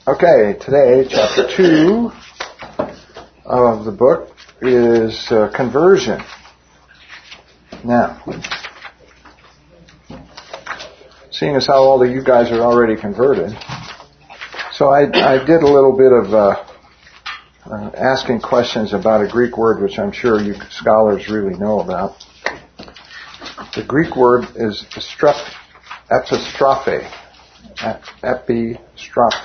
Okay, today, chapter 2 of the book is conversion. Now, seeing as how all of you guys are already converted, so I did a little bit of asking questions about a Greek word which I'm sure you scholars really know about. The Greek word is epistrophe. Epistrophe.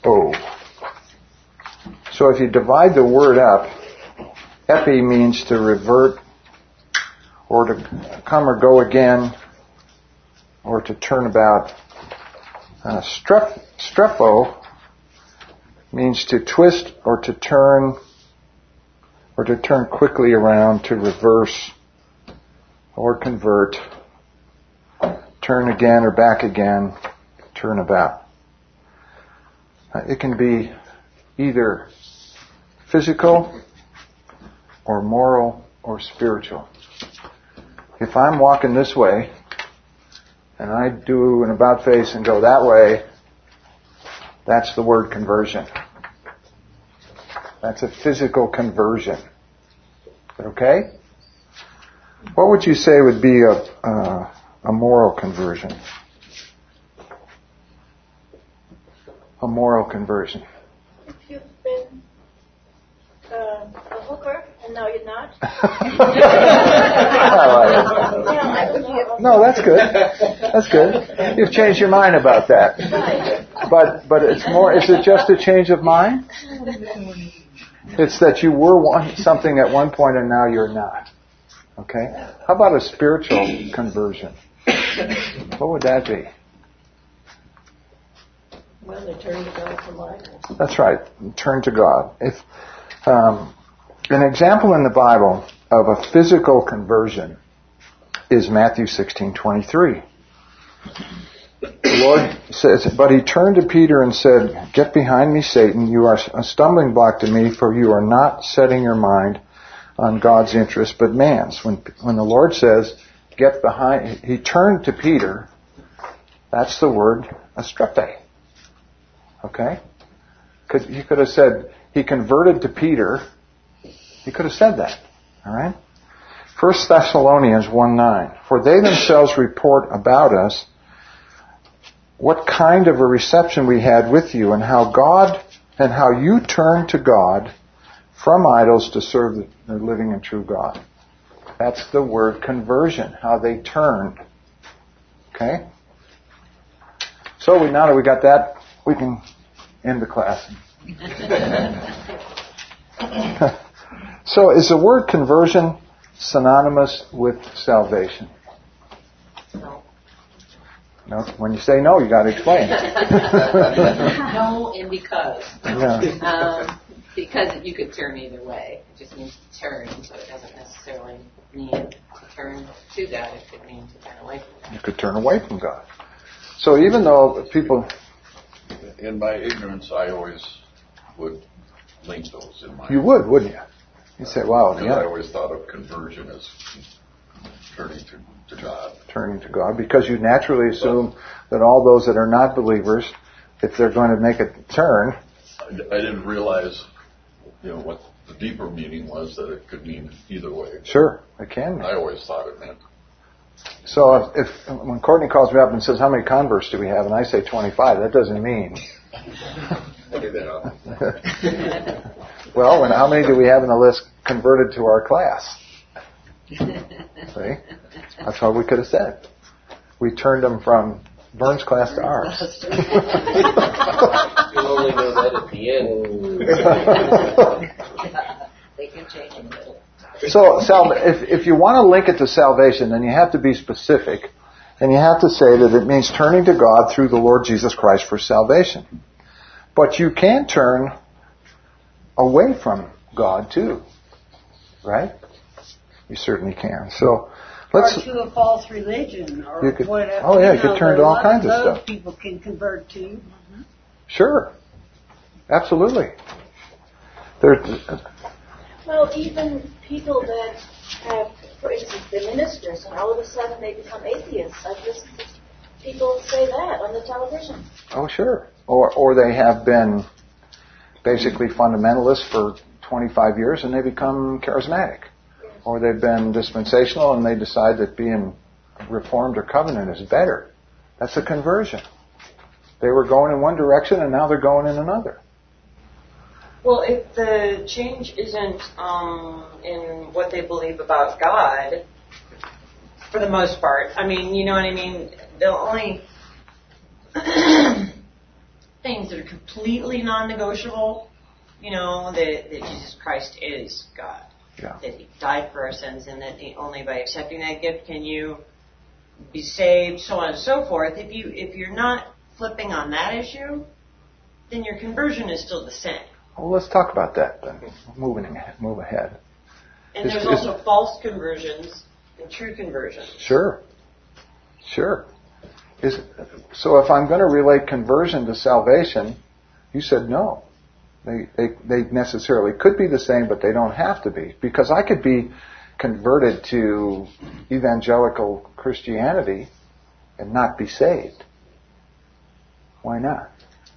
So if you divide the word up, epi means to revert or to come or go again or to turn about. Strepo means to twist or to turn quickly around, to reverse or convert, turn again or back again, turn about. It can be either physical or moral or spiritual. If I'm walking this way and I do an about face and go that way, that's the word conversion. That's a physical conversion. Okay? What would you say would be a moral conversion? A moral conversion. If you've been a hooker and now you're not. No, that's good. That's good. You've changed your mind about that. But it's more. Is it just a change of mind? It's that you were something at one point and now you're not. Okay. How about a spiritual conversion? What would that be? Well, they turn to God from idols. That's right. Turn to God. If an example in the Bible of a physical conversion is Matthew 16:23. The Lord says, "But he turned to Peter and said, 'Get behind me, Satan. You are a stumbling block to me, for you are not setting your mind on God's interest, but man's.'" When the Lord says, "Get behind," he turned to Peter. That's the word astrepe. Okay? He could have said, he converted to Peter. He could have said that. Alright? 1 Thessalonians 1:9. "For they themselves report about us what kind of a reception we had with you, and how you turned to God from idols to serve the living and true God." That's the word conversion, how they turned. Okay? So now that we got that, we can end the class. So is the word conversion synonymous with salvation? No. No. When you say no, you got to explain. No, and because. Yeah. Because you could turn either way. It just means to turn, so it doesn't necessarily mean to turn to God. It could mean to turn away from God. You could turn away from God. So even though people... In my ignorance, I always would link those in my... You would, wouldn't you? You'd say, wow, because I always thought of conversion as turning to God. Turning to God, because you naturally assume that all those that are not believers, if they're going to make a turn... I didn't realize, what the deeper meaning was, that it could mean either way. Sure, it can mean. I always thought it meant. So when Courtney calls me up and says, "How many converts do we have?" and I say 25, that doesn't mean. I do that often. Well, how many do we have in the list converted to our class? See? That's what we could have said. We turned them from Vern's class to ours. You'll only know that at the end. They can change in the middle. So, if you want to link it to salvation, then you have to be specific. And you have to say that it means turning to God through the Lord Jesus Christ for salvation. But you can turn away from God too. Right? You certainly can. So, or to a false religion, or whatever. Oh yeah, you could turn to all kinds of stuff. People can convert to. Mm-hmm. Sure, absolutely. Well, even people that have, for instance, the ministers, and all of a sudden they become atheists. I've listened to people say that on the television. Oh, sure. Or they have been basically fundamentalists for 25 years and they become charismatic. Or they've been dispensational and they decide that being Reformed or Covenant is better. That's a conversion. They were going in one direction and now they're going in another. Well, if the change isn't in what they believe about God, for the most part, I mean, you know what I mean? The only things that are completely non-negotiable, you know, that Jesus Christ is God. Yeah. That He died for our sins and that only by accepting that gift can you be saved, so on and so forth. If you're not flipping on that issue, then your conversion is still the same. Well, let's talk about that then. Move ahead. And there's also false conversions and true conversions. Sure. So if I'm going to relate conversion to salvation, you said no. They necessarily could be the same, but they don't have to be. Because I could be converted to evangelical Christianity and not be saved. Why not?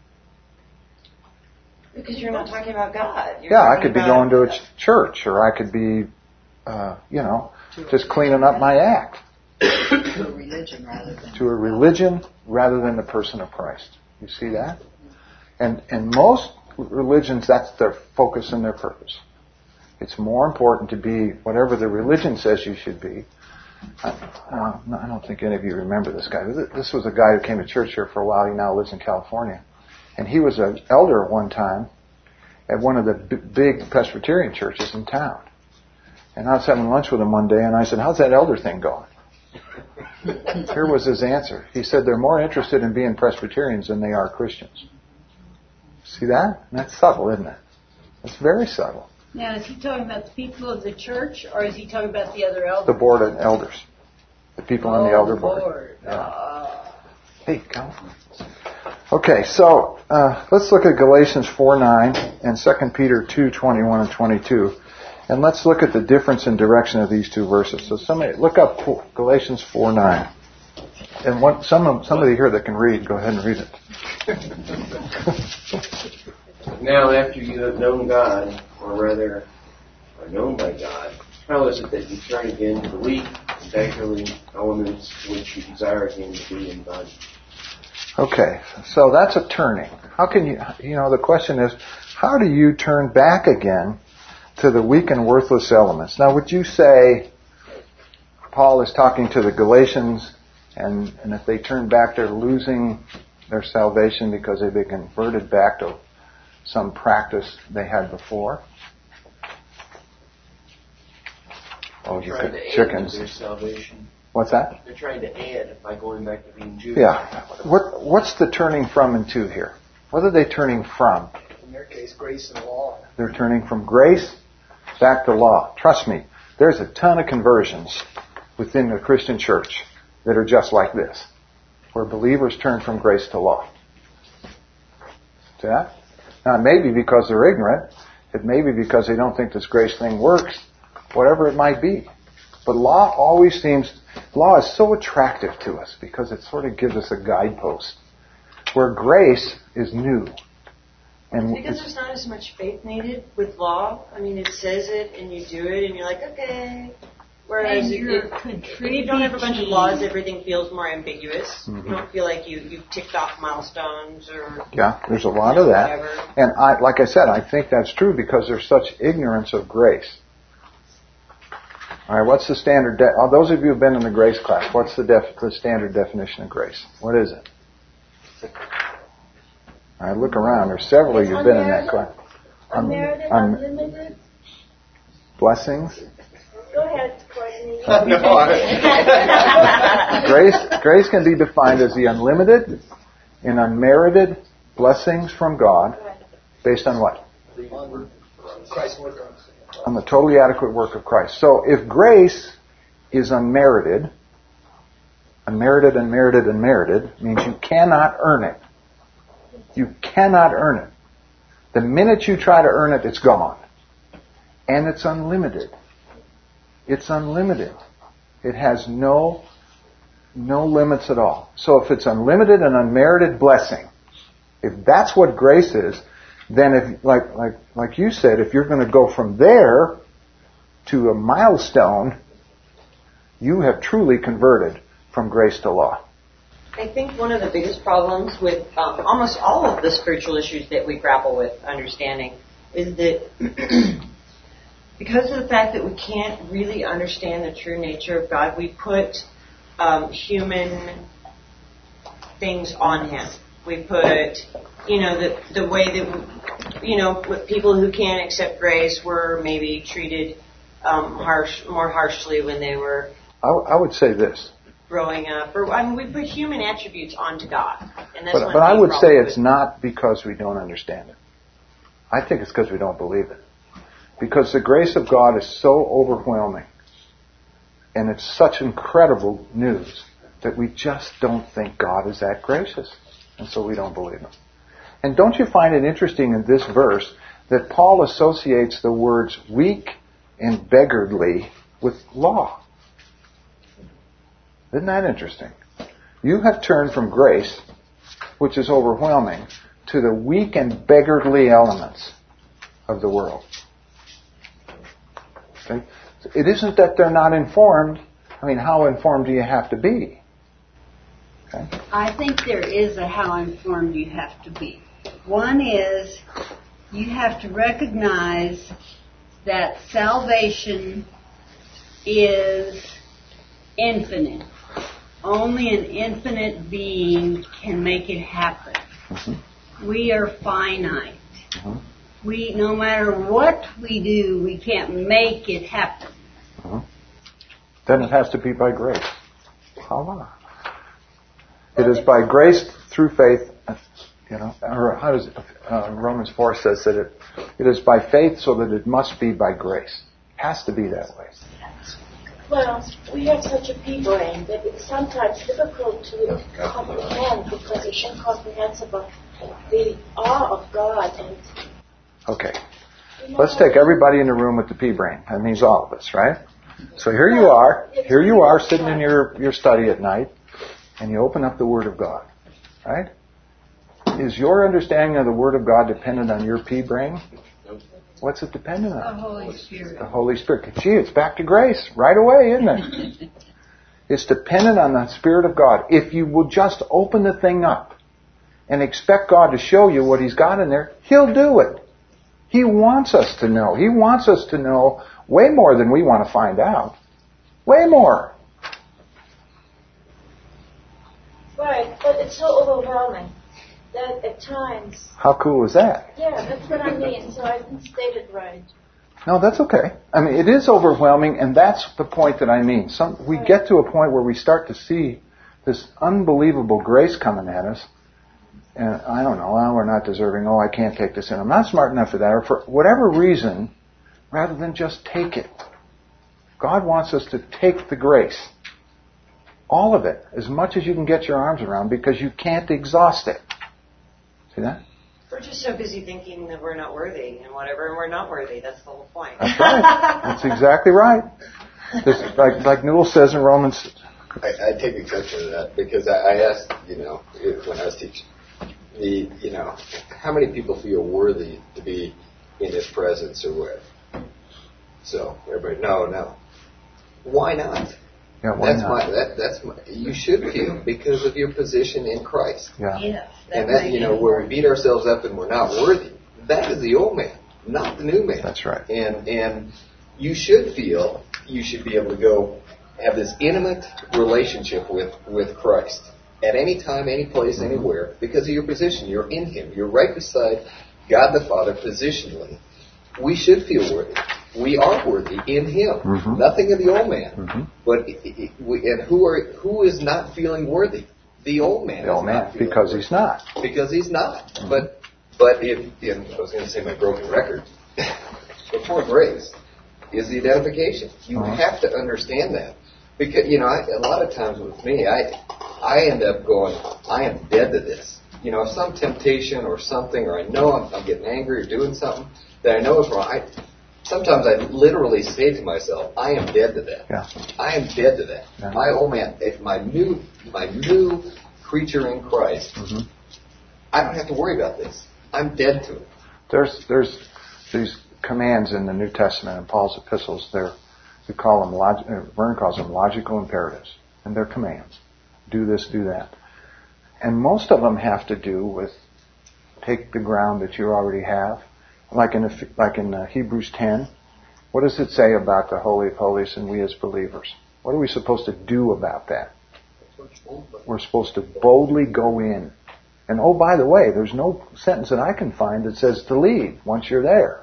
Because you're not talking about God. I could be going to a church, or I could be, just cleaning up my act. To a religion rather than... To a religion rather than the person of Christ. You see that? And most religions, that's their focus and their purpose. It's more important to be whatever the religion says you should be. I don't think any of you remember this guy. This was a guy who came to church here for a while. He now lives in California. And he was an elder at one time at one of the big Presbyterian churches in town. And I was having lunch with him one day, and I said, "How's that elder thing going?" Here was his answer. He said, "They're more interested in being Presbyterians than they are Christians." See that? That's subtle, isn't it? It's very subtle. Now, is he talking about the people of the church, or is he talking about the other elders? The board of elders. The people on the elder board. Yeah. Hey, come. Okay, so let's look at Galatians 4:9 and 2 Peter 2:21 and 22. And let's look at the difference in direction of these two verses. So somebody look up Galatians 4:9. And somebody here that can read, go ahead and read it. Now, after you have known God, or rather, are known by God, how is it that you turn again to the weak and beggarly elements which you desire again to be in God? Okay, so that's a turning. How can the question is, how do you turn back again to the weak and worthless elements? Now, would you say Paul is talking to the Galatians, and if they turn back, they're losing their salvation because they've been converted back to some practice they had before? Oh, you got chickens. Their salvation. What's that? They're trying to add by going back to being Jews. Yeah. What's the turning from and to here? What are they turning from? In their case, grace and law. They're turning from grace back to law. Trust me, there's a ton of conversions within the Christian church that are just like this, where believers turn from grace to law. See that? Now, it may be because they're ignorant. It may be because they don't think this grace thing works. Whatever it might be. But law is so attractive to us because it sort of gives us a guidepost. Where grace is new. And because there's not as much faith needed with law. I mean, it says it and you do it and you're like, okay. Whereas if you don't have a bunch of laws, everything feels more ambiguous. Mm-hmm. You don't feel like you've ticked off milestones or... Yeah, there's a lot of that. Whatever. And like I said, I think that's true because there's such ignorance of grace. All right, what's the standard... those of you who've been in the grace class, what's the standard definition of grace? What is it? All right, look around. There's several of you who've been in that class. Unmerited, unlimited. Blessings. Go ahead, Courtney. Grace can be defined as the unlimited and unmerited blessings from God based on what? On the totally adequate work of Christ. So if grace is unmerited means you cannot earn it. You cannot earn it. The minute you try to earn it, it's gone. And it's unlimited. It's unlimited. It has no limits at all. So if it's unlimited and unmerited blessing, If that's what grace is, then if, like you said, if you're going to go from there to a milestone, you have truly converted from grace to law. I think one of the biggest problems with almost all of the spiritual issues that we grapple with understanding is that because of the fact that we can't really understand the true nature of God, we put human things on Him. We put, the way that, with people who can't accept grace were maybe treated more harshly when they were. I would say this. Growing up, we put human attributes onto God, and that's but I would say it's not because we don't understand it. I think it's because we don't believe it. Because the grace of God is so overwhelming, and it's such incredible news that we just don't think God is that gracious, and so we don't believe Him. And don't you find it interesting in this verse that Paul associates the words weak and beggarly with law? Isn't that interesting? You have turned from grace, which is overwhelming, to the weak and beggarly elements of the world. Okay? It isn't that they're not informed. I mean, how informed do you have to be? Okay? I think there is a how informed you have to be. One is you have to recognize that salvation is infinite. Only an infinite being can make it happen. Mm-hmm. We are finite. Mm-hmm. No matter what we do, we can't make it happen. Mm-hmm. Then it has to be by grace. Allah. It is by grace through faith, or how does Romans 4 says that it is by faith so that it must be by grace. It has to be that way. Well, we have such a pea brain that it's sometimes difficult to comprehend because it's incomprehensible. The awe of God and... Okay. Let's take everybody in the room with the pea brain. That means all of us, right? So here you are sitting in your study at night, and you open up the Word of God, right? Is your understanding of the Word of God dependent on your pea brain? What's it dependent on? The Holy Spirit. The Holy Spirit. Gee, it's back to grace right away, isn't it? It's dependent on the Spirit of God. If you will just open the thing up and expect God to show you what He's got in there, He'll do it. He wants us to know. He wants us to know way more than we want to find out. Way more. Right, but it's so overwhelming that at times... How cool is that? Yeah, that's what I mean, so I didn't state it right. No, that's okay. I mean, it is overwhelming, and that's the point that I mean. We get to a point where we start to see this unbelievable grace coming at us, and I don't know, we're not deserving, I can't take this in. I'm not smart enough for that, or for whatever reason, rather than just take it. God wants us to take the grace. All of it, as much as you can get your arms around, because you can't exhaust it. See that? We're just so busy thinking that we're not worthy and whatever, and we're not worthy. That's the whole point. That's right. That's exactly right. Like Newell says in Romans. I take exception to that because I asked, when I was teaching, how many people feel worthy to be in His presence or with? So everybody, no. Why not? Yeah, why not? That's you should feel because of your position in Christ. Yeah. Yes, and that, where we beat ourselves up and we're not worthy, that is the old man, not the new man. That's right. And you should feel you should be able to go have this intimate relationship with Christ at any time, any place, anywhere, because of your position. You're in Him. You're right beside God the Father positionally. We should feel worthy. We are worthy in Him. Mm-hmm. Nothing of the old man. Mm-hmm. But who is not feeling worthy? The old man. The old man, because he's not. Because he's not. Mm-hmm. But I was going to say my broken record. Before grace is the identification. You have to understand that. Because a lot of times with me, I end up going, I am dead to this. If some temptation or something, or I know I'm getting angry or doing something that I know is wrong. Sometimes I literally say to myself, I am dead to that. Yeah. I am dead to that. Yeah. My old man, if my new creature in Christ I don't have to worry about this. I'm dead to it. There's these commands in the New Testament and Paul's epistles. We call them, Vern calls them logical imperatives, and they're commands. Do this, do that. And most of them have to do with take the ground that you already have. Like in Hebrews 10, what does it say about the Holy of Holies and we as believers? What are we supposed to do about that? We're supposed to boldly go in. And oh, by the way, there's no sentence that I can find that says to leave once you're there.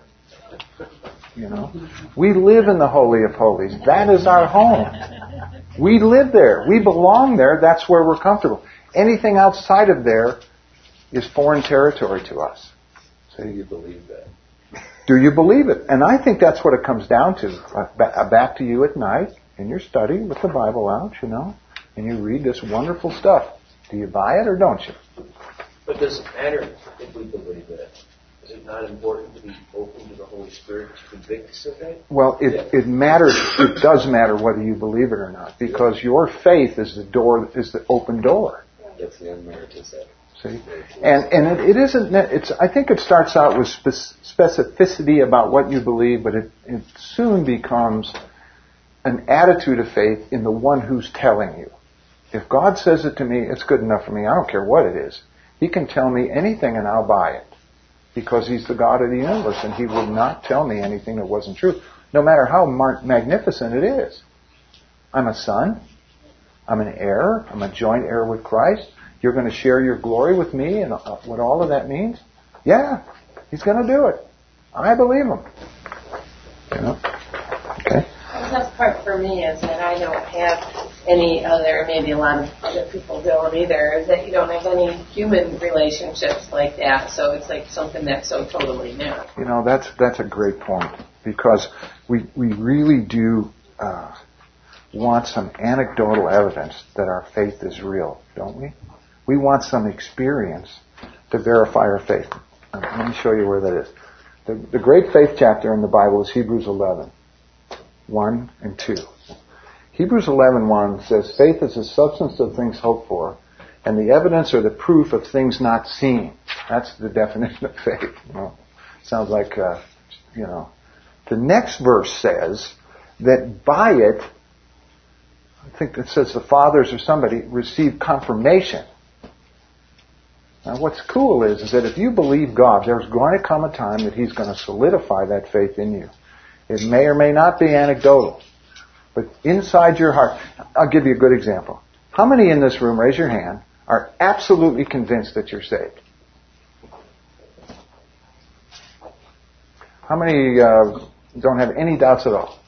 You know, we live in the Holy of Holies. That is our home. We live there. We belong there. That's where we're comfortable. Anything outside of there is foreign territory to us. So you believe that? Do you believe it? And I think that's what it comes down to. Back to you at night in your study with the Bible out, you know, and you read this wonderful stuff. Do you buy it or don't you? But does it matter if we believe that? Is it not important to be open to the Holy Spirit to convict us of that? Well, it matters. It does matter whether you believe it or not, because your faith is the open door. That's the unmerited set. See, and it isn't. I think it starts out with specificity about what you believe, but it soon becomes an attitude of faith in the one who's telling you. If God says it to me, it's good enough for me. I don't care what it is. He can tell me anything and I'll buy it. Because He's the God of the universe and He would not tell me anything that wasn't true. No matter how magnificent it is. I'm a son. I'm an heir. I'm a joint heir with Christ. You're going to share your glory with me and what all of that means? Yeah. He's going to do it. I believe Him. You know? Okay. The tough part for me is that I don't have any other, maybe a lot of other people don't either, is that you don't have any human relationships like that. So it's like something that's so totally new. You know, that's a great point, because we really do want some anecdotal evidence that our faith is real, don't we? We want some experience to verify our faith. Let me show you where that is. The great faith chapter in the Bible is Hebrews 11, 1 and 2. Hebrews 11:1 says, faith is the substance of things hoped for, and the evidence or the proof of things not seen. That's the definition of faith. Well, sounds like, The next verse says that by it, I think it says the fathers or somebody received confirmation. Now what's cool is that if you believe God, there's going to come a time that He's going to solidify that faith in you. It may or may not be anecdotal. But inside your heart, I'll give you a good example. How many in this room, raise your hand, are absolutely convinced that you're saved? How many don't have any doubts at all?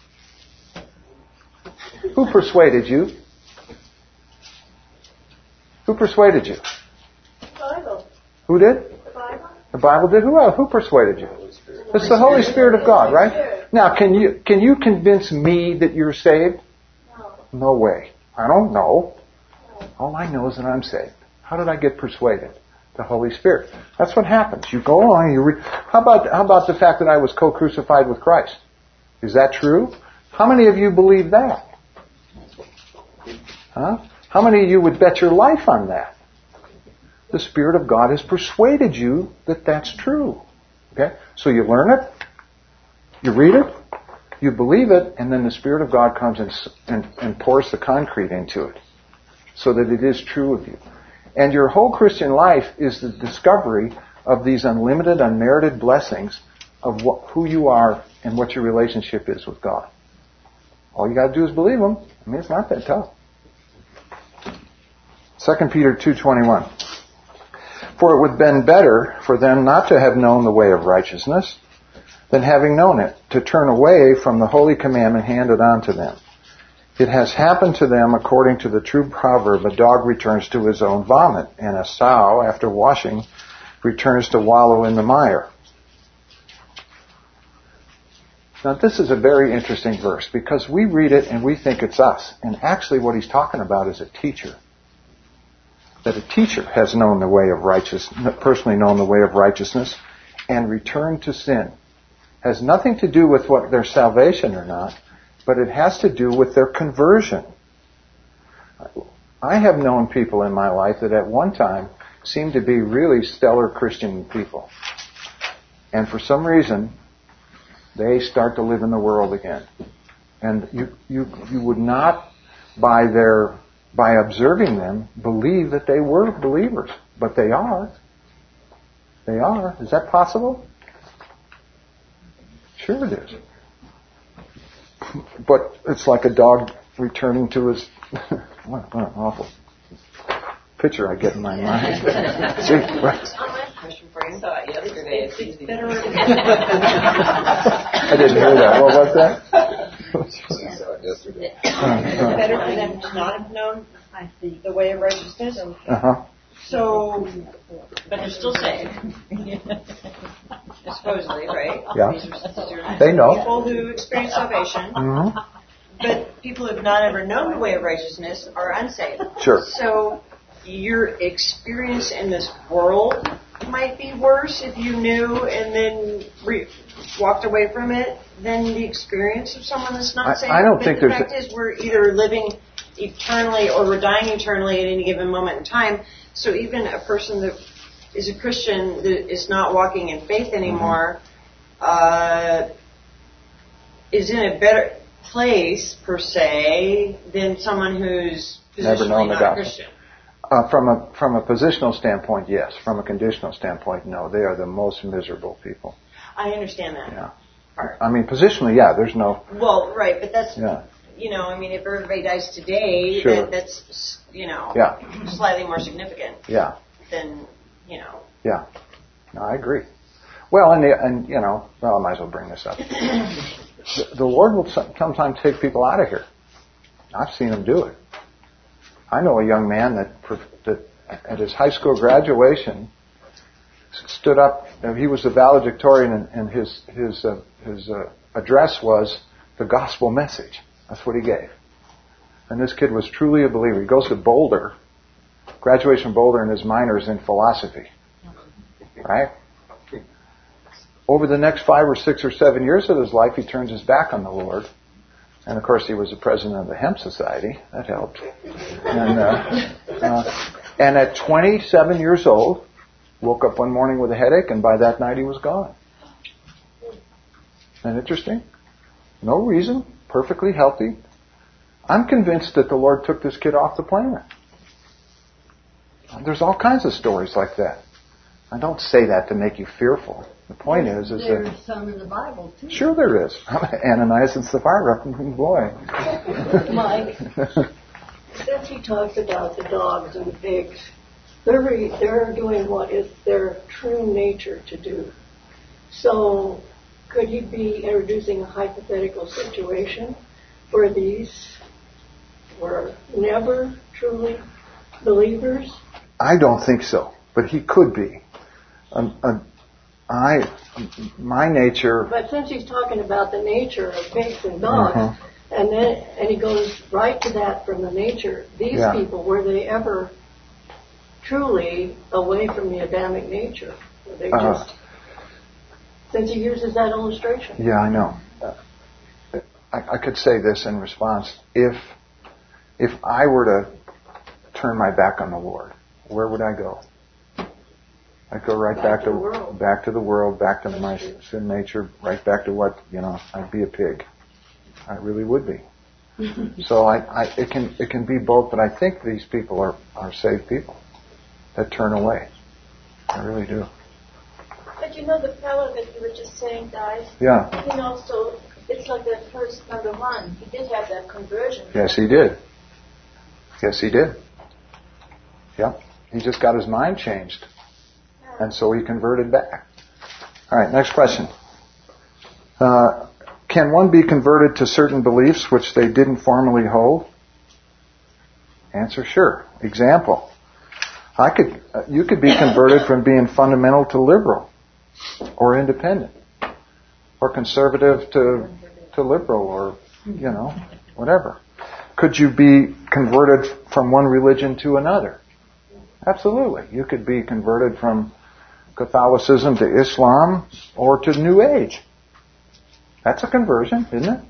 Who persuaded you? Who persuaded you? The Bible. Who did? The Bible. The Bible did? Who else? Who persuaded you? It's the Holy Spirit of God, right? Now, can you convince me that you're saved? No. No way. I don't know. All I know is that I'm saved. How did I get persuaded? The Holy Spirit. That's what happens. You go along and you read. How about the fact that I was co-crucified with Christ? Is that true? How many of you believe that? Huh? How many of you would bet your life on that? The Spirit of God has persuaded you that that's true. Okay? So you learn it, you read it, you believe it, and then the Spirit of God comes and pours the concrete into it so that it is true of you. And your whole Christian life is the discovery of these unlimited, unmerited blessings of who you are and what your relationship is with God. All you got to do is believe them. I mean, it's not that tough. 2 Peter 2:21. For it would have been better for them not to have known the way of righteousness than having known it, to turn away from the holy commandment handed on to them. It has happened to them according to the true proverb, a dog returns to his own vomit, and a sow, after washing, returns to wallow in the mire. Now this is a very interesting verse, because we read it and we think it's us. And actually what he's talking about is a teacher. That a teacher has known the way of righteousness, personally known the way of righteousness, and returned to sin. Has nothing to do with what their salvation or not, but it has to do with their conversion. I have known people in my life that at one time seem to be really stellar Christian people. And for some reason, they start to live in the world again. And you would not, by observing them, believe that they were believers. But they are. They are. Is that possible? Sure it is. But it's like a dog returning to his... what an awful picture I get in my mind. See, right. Question for you. I saw it yesterday. It's better. I didn't hear that. What was that? It's better for them to not have known the way of righteousness. Uh-huh. So, but they're still saved. Supposedly, right? Yeah. These are They know. people who experience salvation. Mm-hmm. But people who have not ever known the way of righteousness are unsaved. Sure. So your experience in this world might be worse if you knew and then walked away from it than the experience of someone that's not saved. I don't but think the there's fact is we're either living eternally or we're dying eternally at any given moment in time. So even a person that is a Christian that is not walking in faith anymore is in a better place, per se, than someone who's never known the not gospel. Christian. From a positional standpoint, yes. From a conditional standpoint, no. They are the most miserable people. I understand that. Yeah. Part. I mean, positionally, yeah. There's no. Well, right, but that's Yeah. I mean, if everybody dies today, Sure. that's Yeah. slightly more significant Yeah. than Yeah. No, I agree. Well, and well, I might as well bring this up. The Lord will sometimes take people out of here. I've seen Him do it. I know a young man that at his high school graduation stood up. He was the valedictorian, and his address was the gospel message. That's what he gave. And this kid was truly a believer. He goes to Boulder, graduation Boulder, and his minor is in philosophy. Right? Over the next 5 or 6 or 7 years of his life, he turns his back on the Lord. And of course, he was the president of the Hemp Society. That helped. And at 27 years old, woke up one morning with a headache, and by that night he was gone. Isn't that interesting? No reason. Perfectly healthy. I'm convinced that the Lord took this kid off the planet. There's all kinds of stories like that. I don't say that to make you fearful. The point is there's that some in the Bible too. Sure there is. Ananias and Sapphira, boy. Mike, since he talks about the dogs and the pigs, they're doing what is their true nature to do. So could you be introducing a hypothetical situation where these were never truly believers? I don't think so, but he could be. My nature. But since he's talking about the nature of pigs and dogs, and he goes right to that from the nature. These people, were they ever truly away from the Adamic nature? Were they just? Since he uses that illustration. Yeah, I know. I could say this in response: if I were to turn my back on the Lord, where would I go? I'd go right back to the world, back to my sin nature, right back to what, I'd be a pig. I really would be. So it can be both, but I think these people are saved people that turn away. I really do. But the fellow that you were just saying died. Yeah. So it's like that first number one. He did have that conversion. Yes, he did. Yes, he did. Yep. He just got his mind changed. And so he converted back. All right, next question. Can one be converted to certain beliefs which they didn't formerly hold? Answer, sure. Example. You could be converted from being fundamental to liberal, or independent, or conservative to liberal, or, whatever. Could you be converted from one religion to another? Absolutely. You could be converted from Catholicism to Islam or to New Age. That's a conversion, isn't it?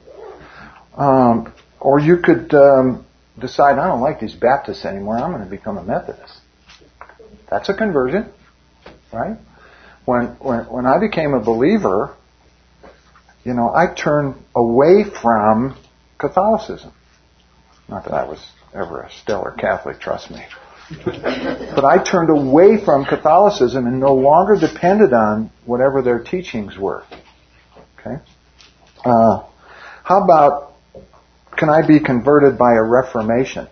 Or you could decide, I don't like these Baptists anymore, I'm going to become a Methodist. That's a conversion, right? When I became a believer, I turned away from Catholicism. Not that I was ever a stellar Catholic, trust me. But I turned away from Catholicism and no longer depended on whatever their teachings were. Okay? How about, can I be converted by a reformation?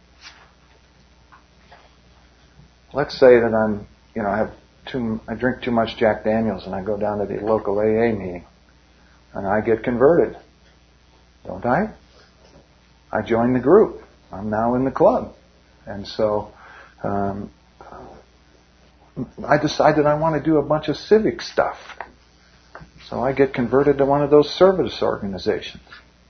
Let's say that I drink too much Jack Daniels and I go down to the local AA meeting and I get converted. Don't I? I join the group. I'm now in the club. And so I decided I want to do a bunch of civic stuff. So I get converted to one of those service organizations,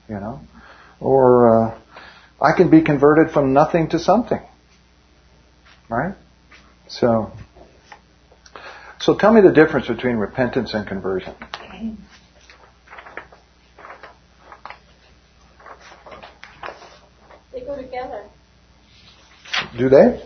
Or I can be converted from nothing to something. Right? So tell me the difference between repentance and conversion. They go together. Do they?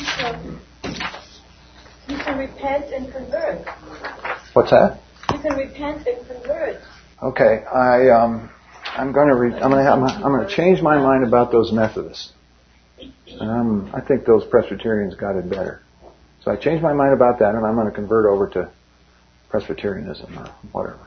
You can repent and convert. What's that? You can repent and convert. Okay, I'm going to change my mind about those Methodists. And I think those Presbyterians got it better. So I changed my mind about that, and I'm going to convert over to Presbyterianism or whatever.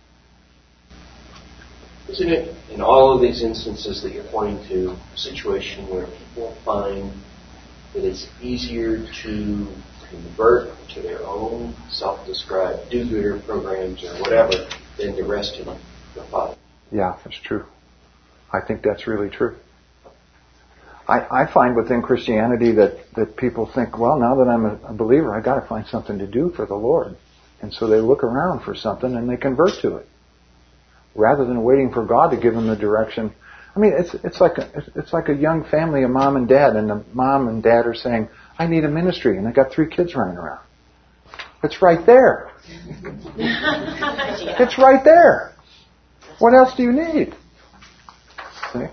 Isn't it in all of these instances that you're pointing to a situation where people find that it's easier to convert to their own self-described do-gooder programs or whatever than the rest of the Father? Yeah, that's true. I think that's really true. I find within Christianity that people think, well, now that I'm a believer, I got to find something to do for the Lord. And so they look around for something and they convert to it. Rather than waiting for God to give them the direction. I mean, it's like a young family, a mom and dad, and the mom and dad are saying, I need a ministry, and they got 3 kids running around. It's right there. It's right there. What else do you need? See?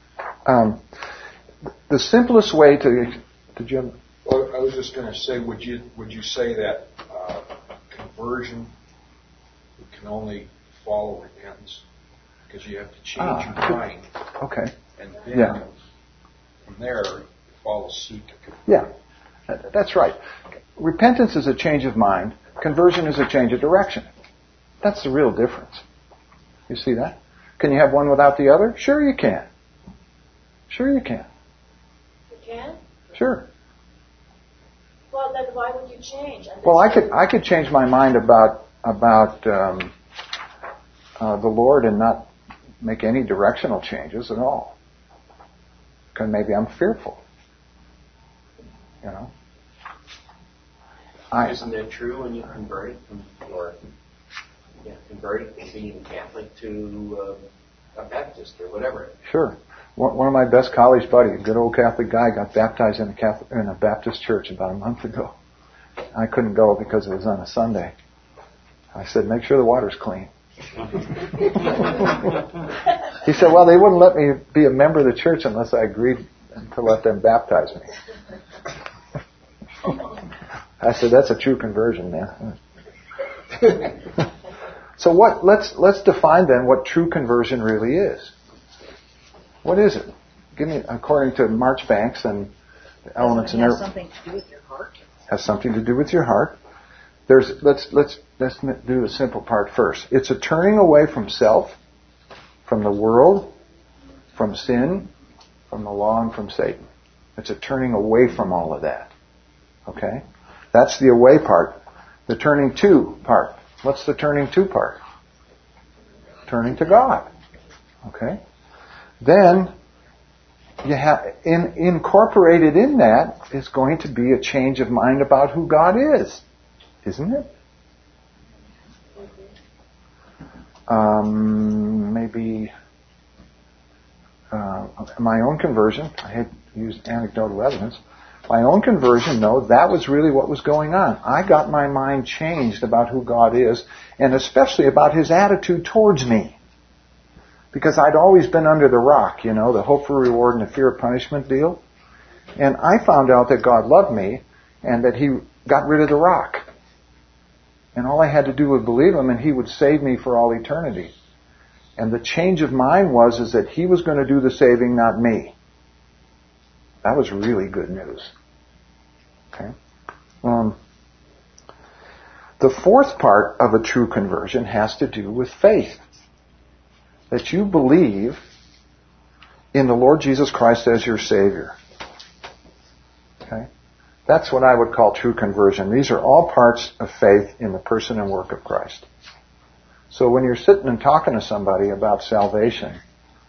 The simplest way to Jim. Well, I was just going to say, would you say that conversion can only follow repentance? Because you have to change your mind. Okay. And then from there, it follows suit to conversion. Yeah, that's right. Repentance is a change of mind. Conversion is a change of direction. That's the real difference. You see that? Can you have one without the other? Sure you can. Sure you can. You can? Sure. Well, then why would you change? Well, I could change my mind about the Lord and not make any directional changes at all. Because maybe I'm fearful. Isn't that true when you convert from being Catholic to a Baptist or whatever? Sure. One of my best college buddies, a good old Catholic guy, got baptized in a Baptist church about a month ago. I couldn't go because it was on a Sunday. I said, make sure the water's clean. He said, well, they wouldn't let me be a member of the church unless I agreed to let them baptize me. I said, that's a true conversion, man. So let's define then what true conversion really is. What is it? Give me, according to Marchbanks and the elements in there. Has something to do with your heart. Has something to do with your heart. Let's do the simple part first. It's a turning away from self, from the world, from sin, from the law, and from Satan. It's a turning away from all of that. Okay? That's the away part. The turning to part. What's the turning to part? Turning to God. Okay? Then, you have incorporated in that is going to be a change of mind about who God is. Isn't it? Maybe my own conversion, I had used anecdotal evidence, my own conversion, though, that was really what was going on. I got my mind changed about who God is, and especially about His attitude towards me. Because I'd always been under the rock, the hope for reward and the fear of punishment deal. And I found out that God loved me, and that He got rid of the rock. And all I had to do was believe Him, and He would save me for all eternity. And the change of mind is that He was going to do the saving, not me. That was really good news. Okay. The fourth part of a true conversion has to do with faith. That you believe in the Lord Jesus Christ as your Savior. Okay? That's what I would call true conversion. These are all parts of faith in the person and work of Christ. So when you're sitting and talking to somebody about salvation,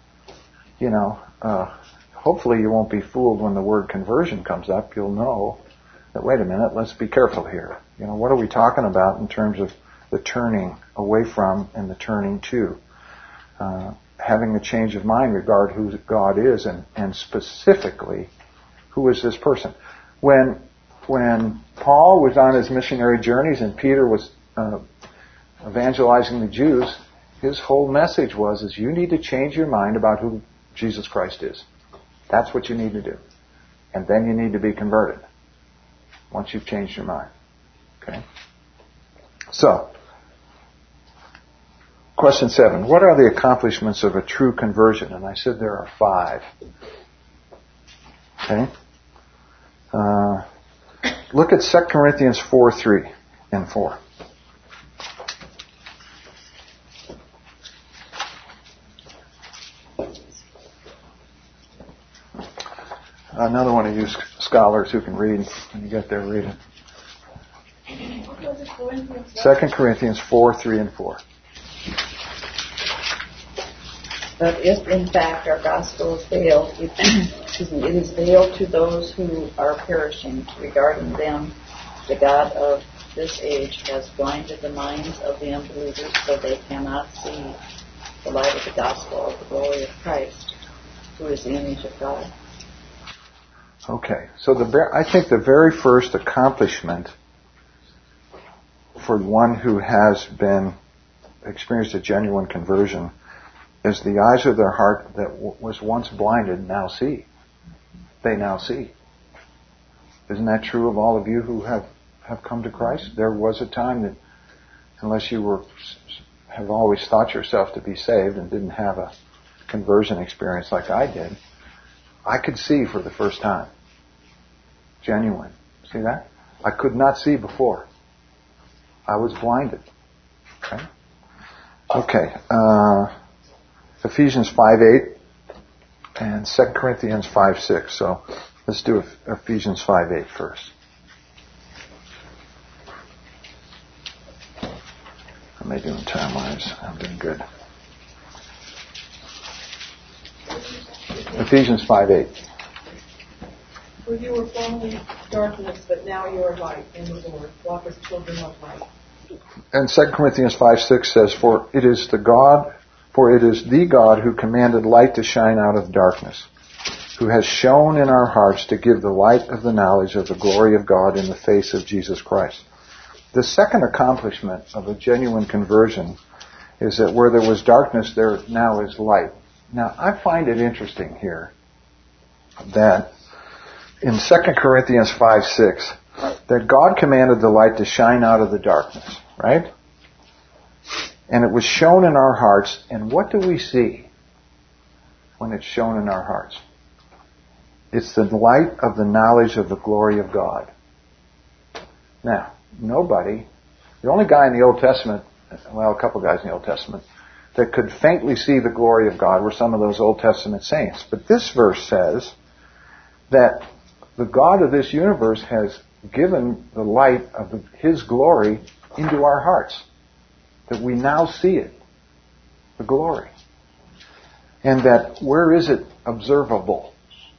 hopefully you won't be fooled when the word conversion comes up. You'll know that, wait a minute, let's be careful here. What are we talking about in terms of the turning away from and the turning to? Having a change of mind regarding who God is and specifically, who is this person? When Paul was on his missionary journeys and Peter was evangelizing the Jews, his whole message is you need to change your mind about who Jesus Christ is. That's what you need to do. And then you need to be converted. Once you've changed your mind. Okay? So, question 7. What are the accomplishments of a true conversion? And I said there are 5. Okay? Look at 2 Corinthians 4:3 and 4. Another one of you scholars who can read. When you get there, read it. 2 Corinthians 4:3 and 4. But if in fact our gospel is veiled, it is veiled to those who are perishing. Regarding them, the God of this age has blinded the minds of the unbelievers so they cannot see the light of the gospel of the glory of Christ, who is the image of God. Okay, so I think the very first accomplishment for one who has experienced a genuine conversion is the eyes of their heart that was once blinded now see. They now see. Isn't that true of all of you who have come to Christ? There was a time that, unless you have always thought yourself to be saved and didn't have a conversion experience like I did, I could see for the first time. Genuine. See that? I could not see before. I was blinded. Okay. Ephesians 5:8 and 2 Corinthians 5:6. So let's do Ephesians 5:8 first. How am I doing time-wise? I'm doing good. Ephesians 5:8. For you were formerly darkness, but now you are light in the Lord. Walk as children of light. And 2 Corinthians 5:6 says, For it is the God who commanded light to shine out of darkness, who has shone in our hearts to give the light of the knowledge of the glory of God in the face of Jesus Christ. The second accomplishment of a genuine conversion is that where there was darkness, there now is light. Now, I find it interesting here that in 2 Corinthians 5:6, that God commanded the light to shine out of the darkness, right? And it was shown in our hearts. And what do we see when it's shown in our hearts? It's the light of the knowledge of the glory of God. Now, the only guy in the Old Testament, well, a couple guys in the Old Testament, that could faintly see the glory of God were some of those Old Testament saints. But this verse says that the God of this universe has given the light of His glory into our hearts. That we now see it. The glory. And that where is it observable?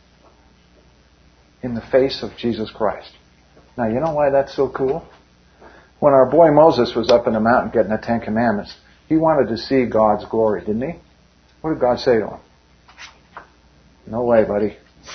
In the face of Jesus Christ. Now, you know why that's so cool? When our boy Moses was up in the mountain getting the 10 Commandments, he wanted to see God's glory, didn't he? What did God say to him? No way, buddy.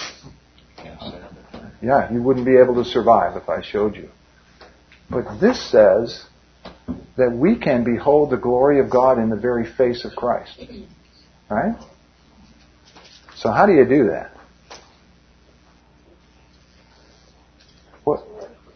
Yeah, you wouldn't be able to survive if I showed you. But this says that we can behold the glory of God in the very face of Christ. Right? So how do you do that?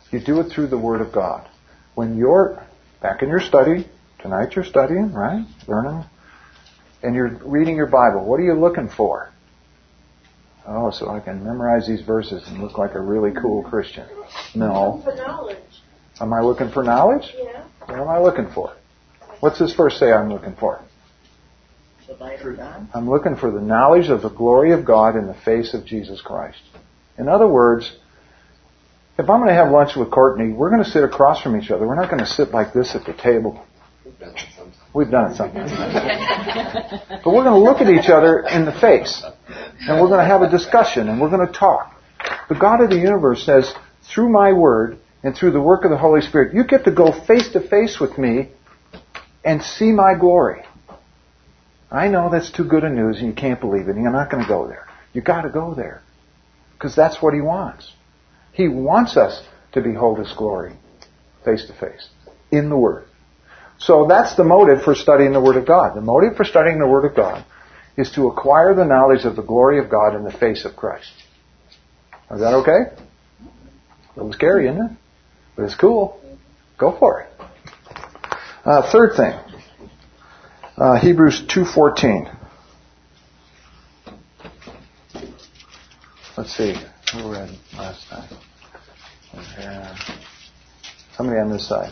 You do it through the Word of God. When you're back in your study, tonight you're studying, right? Learning. And you're reading your Bible. What are you looking for? Oh, so I can memorize these verses and look like a really cool Christian. No. For knowledge. Am I looking for knowledge? Yeah. What am I looking for? What's this verse say I'm looking for? The light of God. I'm looking for the knowledge of the glory of God in the face of Jesus Christ. In other words, if I'm going to have lunch with Courtney, we're going to sit across from each other. We're not going to sit like this at the table. We've done it sometimes. But we're going to look at each other in the face. And we're going to have a discussion. And we're going to talk. The God of the universe says, through my word and through the work of the Holy Spirit, you get to go face to face with me and see my glory. I know that's too good a news and you can't believe it. And you're not going to go there. You got to go there. Because that's what He wants. He wants us to behold His glory face to face in the Word. So that's the motive for studying the Word of God. The motive for studying the Word of God is to acquire the knowledge of the glory of God in the face of Christ. Is that okay? A little scary, isn't it? But it's cool. Go for it. Third thing. Hebrews 2:14. Let's see. Who read last time? Somebody on this side.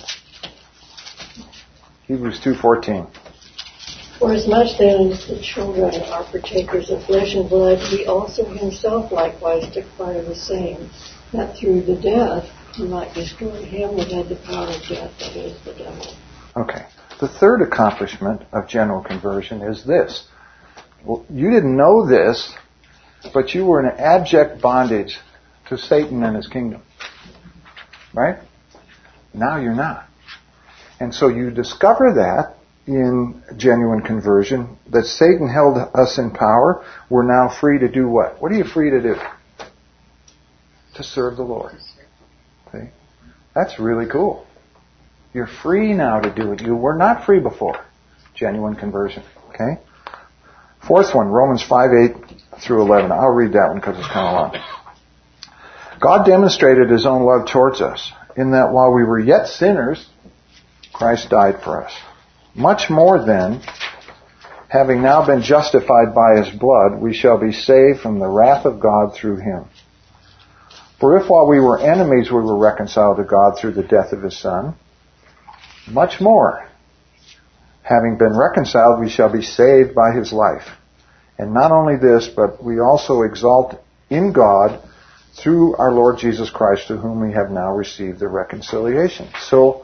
Hebrews 2:14. For as much then as the children are partakers of flesh and blood, He also Himself likewise took part of the same, that through the death He might destroy him that had the power of death, that is, the devil. Okay. The third accomplishment of general conversion is this. Well, you didn't know this, but you were in abject bondage to Satan and his kingdom. Right? Now you're not. And so you discover that in genuine conversion, that Satan held us in power. We're now free to do what? What are you free to do? To serve the Lord. See? That's really cool. You're free now to do it. You were not free before. Genuine conversion. Okay? Fourth one, Romans 5:8 through 11. I'll read that one because it's kind of long. God demonstrated His own love towards us in that while we were yet sinners, Christ died for us. Much more then, having now been justified by His blood, we shall be saved from the wrath of God through Him. For if while we were enemies we were reconciled to God through the death of His Son, much more, having been reconciled, we shall be saved by His life. And not only this, but we also exalt in God through our Lord Jesus Christ, to whom we have now received the reconciliation. So,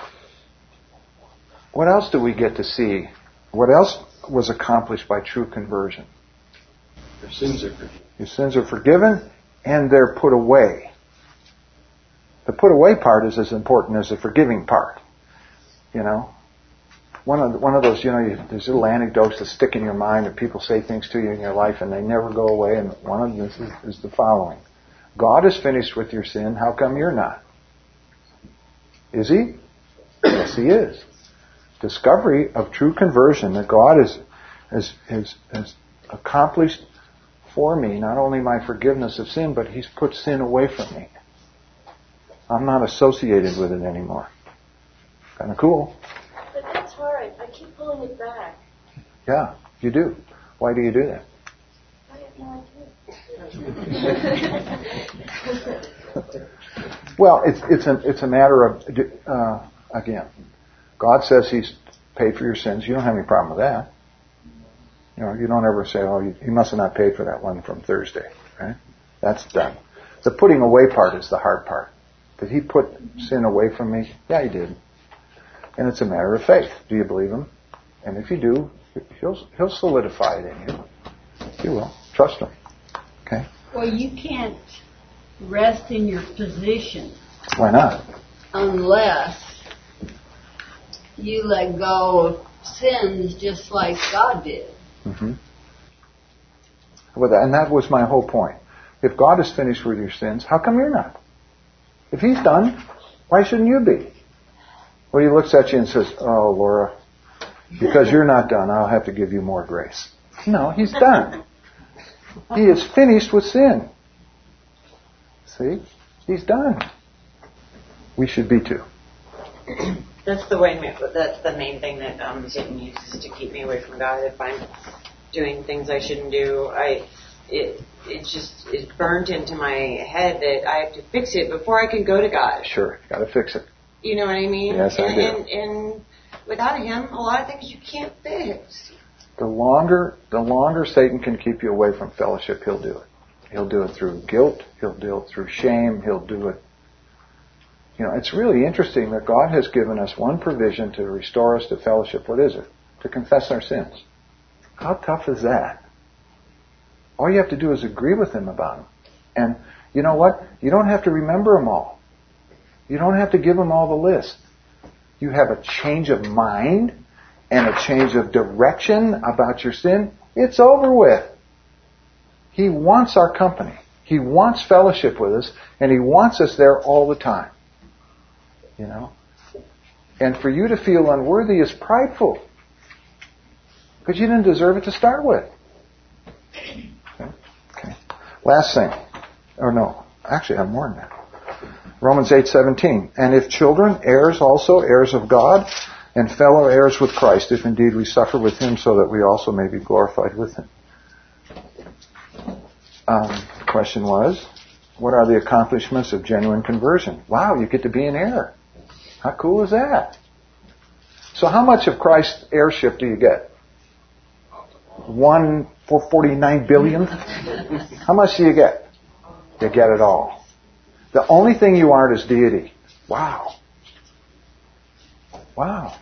what else do we get to see? What else was accomplished by true conversion? Your sins are forgiven. Your sins are forgiven, and they're put away. The put away part is as important as the forgiving part. You know, one of those, there's little anecdotes that stick in your mind, that people say things to you in your life and they never go away. And one of them is the following: God is finished with your sin. How come you're not? Is He? Yes, He is. Discovery of true conversion, that God has accomplished for me not only my forgiveness of sin, but He's put sin away from me. I'm not associated with it anymore. Kind of cool. But that's hard. I keep pulling it back. Yeah, you do. Why do you do that? I have no idea. Well, it's a matter of again, God says He's paid for your sins. You don't have any problem with that. You don't ever say, "Oh, He must have not paid for that one from Thursday." Right? That's done. The putting away part is the hard part. Did He put sin away from me? Yeah, He did. And it's a matter of faith. Do you believe Him? And if you do, He'll solidify it in you. He will. Trust Him. Okay? Well, you can't rest in your position. Why not? Unless you let go of sins just like God did. Mm-hmm. And that was my whole point. If God is finished with your sins, how come you're not? If He's done, why shouldn't you be? Well, He looks at you and says, "Oh, Laura, because you're not done, I'll have to give you more grace." No, He's done. He is finished with sin. See? He's done. We should be too. That's the main thing that Satan uses to keep me away from God. If I'm doing things I shouldn't do, it's burned into my head that I have to fix it before I can go to God. Sure, got to fix it. You know what I mean? Yes, I do. And without Him, a lot of things you can't fix. The longer Satan can keep you away from fellowship, he'll do it. He'll do it through guilt. He'll do it through shame. He'll do it. It's really interesting that God has given us one provision to restore us to fellowship. What is it? To confess our sins. How tough is that? All you have to do is agree with Him about them. And you know what? You don't have to remember them all. You don't have to give Him all the list. You have a change of mind and a change of direction about your sin. It's over with. He wants our company. He wants fellowship with us, and He wants us there all the time. And for you to feel unworthy is prideful. Because you didn't deserve it to start with. Okay. Last thing. Or no, actually I have more than that. Romans 8:17. And if children, heirs also, heirs of God, and fellow heirs with Christ, if indeed we suffer with Him, so that we also may be glorified with Him. The question was, what are the accomplishments of genuine conversion? Wow, you get to be an heir. How cool is that? So how much of Christ's heirship do you get? 1/449 billionth? How much do you get? You get it all. The only thing you aren't is deity. Wow. Wow.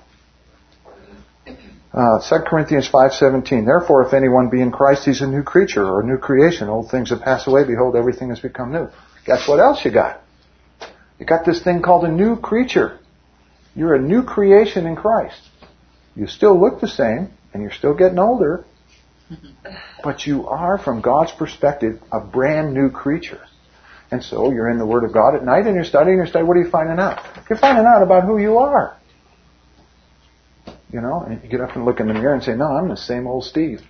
2 Corinthians 5:17. Therefore, if anyone be in Christ, he's a new creature or a new creation. Old things have passed away. Behold, everything has become new. Guess what else you got? You got this thing called a new creature. You're a new creation in Christ. You still look the same, and you're still getting older, but you are, from God's perspective, a brand new creature. And so you're in the Word of God at night, and you're studying. What are you finding out? You're finding out about who you are. And you get up and look in the mirror and say, no, I'm the same old Steve.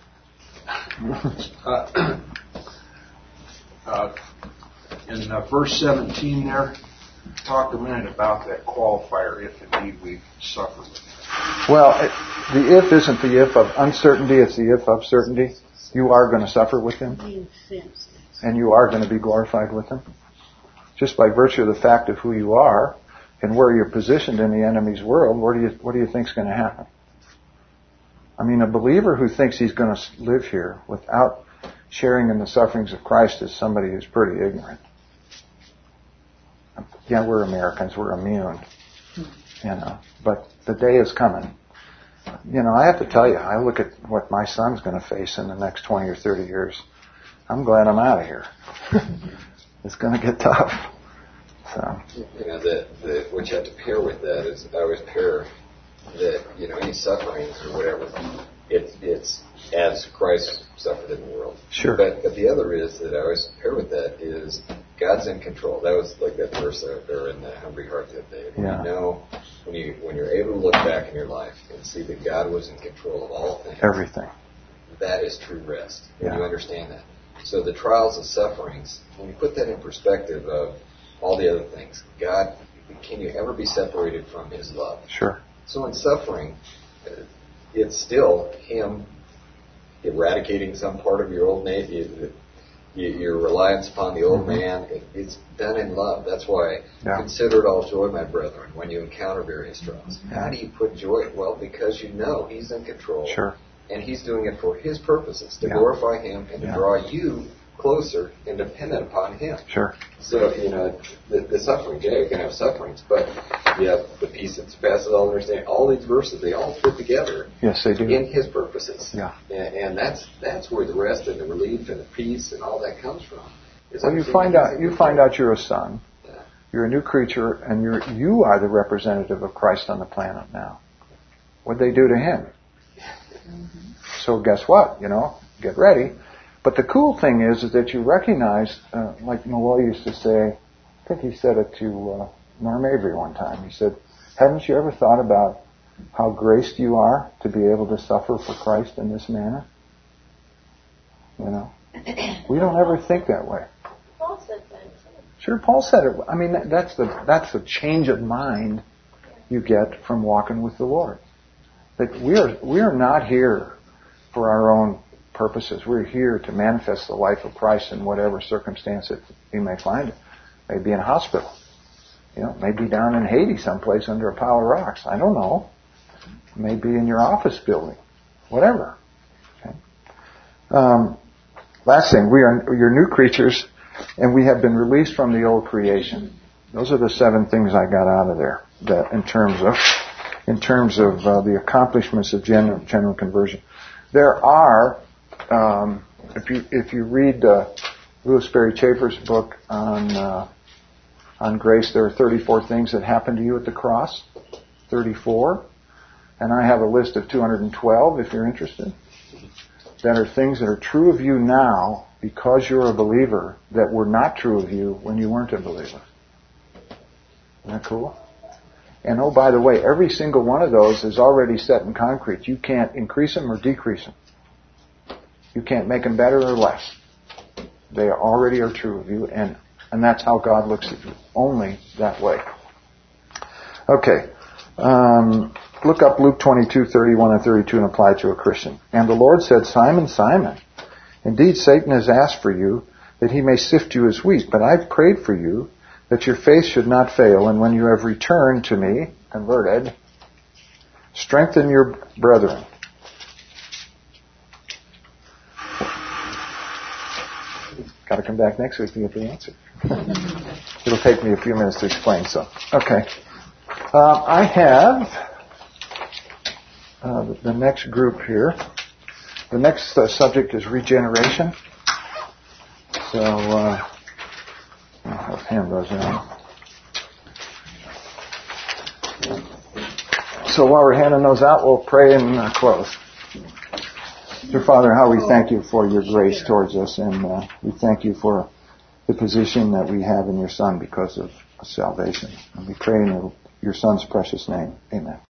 In verse 17 there, talk a minute about that qualifier, if indeed we suffer with it. Well, the if isn't the if of uncertainty, it's the if of certainty. You are going to suffer with Him. And you are going to be glorified with Him. Just by virtue of the fact of who you are and where you're positioned in the enemy's world, what do you think is going to happen? I mean, a believer who thinks he's going to live here without sharing in the sufferings of Christ is somebody who's pretty ignorant. Yeah, we're Americans, we're immune, but the day is coming. I have to tell you, I look at what my son's going to face in the next 20 or 30 years. I'm glad I'm out of here. It's going to get tough. So. What you have to pair with that is, I always pair that, any sufferings or whatever, it's as Christ suffered in the world. Sure. But the other is that I always pair with that is God's in control. That was like that verse there in the Hungry Heart that day. Yeah. When you're able to look back in your life and see that God was in control of all things. Everything. That is true rest. When Yeah. you understand that. So the trials and sufferings, when you put that in perspective of all the other things, God, can you ever be separated from His love? Sure. So in suffering, it's still Him eradicating some part of your old nature, your reliance upon the old man. It's done in love. That's why consider it all joy, my brethren, when you encounter various trials. How do you put joy? Well, because He's in control. Sure. And He's doing it for His purposes, to glorify Him and to draw you closer and dependent upon Him. Sure. So, the suffering, you're going to have sufferings, but you have the peace that surpasses all understanding. All these verses, they all fit together. Yes, they do. In His purposes. Yeah. And that's where the rest and the relief and the peace and all that comes from. Well, you find out you're a son. Yeah. You're a new creature, and you are the representative of Christ on the planet now. What'd they do to Him? Mm-hmm. So guess what? Get ready. But the cool thing is that you recognize, like Malloy used to say, I think he said it to Norm Avery one time. He said, haven't you ever thought about how graced you are to be able to suffer for Christ in this manner? We don't ever think that way. Paul said that. Sure, Paul said it. I mean, that's the change of mind you get from walking with the Lord. That we are not here for our own purposes. We're here to manifest the life of Christ in whatever circumstance that we may find it. Maybe in a hospital. Maybe down in Haiti someplace under a pile of rocks. I don't know. Maybe in your office building. Whatever. Okay. Last thing, you're new creatures, and we have been released from the old creation. Those are the 7 things I got out of there. That in terms of the accomplishments of genuine conversion. There are, if you read Louis Berry Chafer's book on grace, there are 34 things that happened to you at the cross. 34. And I have a list of 212, if you're interested. That are things that are true of you now because you're a believer that were not true of you when you weren't a believer. Isn't that cool? And oh, by the way, every single one of those is already set in concrete. You can't increase them or decrease them. You can't make them better or less. They already are true of you, and that's how God looks at you. Only that way. Okay. Look up Luke 22:31 and 32 and apply it to a Christian. And the Lord said, Simon, Simon, indeed Satan has asked for you that he may sift you as wheat, but I've prayed for you that your faith should not fail, and when you have returned to me, converted, strengthen your brethren. Got to come back next week to get the answer. It'll take me a few minutes to explain, so. Okay. I have the next group here. The next subject is regeneration. So, I'll hand those out. So while we're handing those out, we'll pray and close. Dear Father, how we thank you for your grace towards us, and we thank you for the position that we have in your Son because of salvation. And we pray in your Son's precious name. Amen.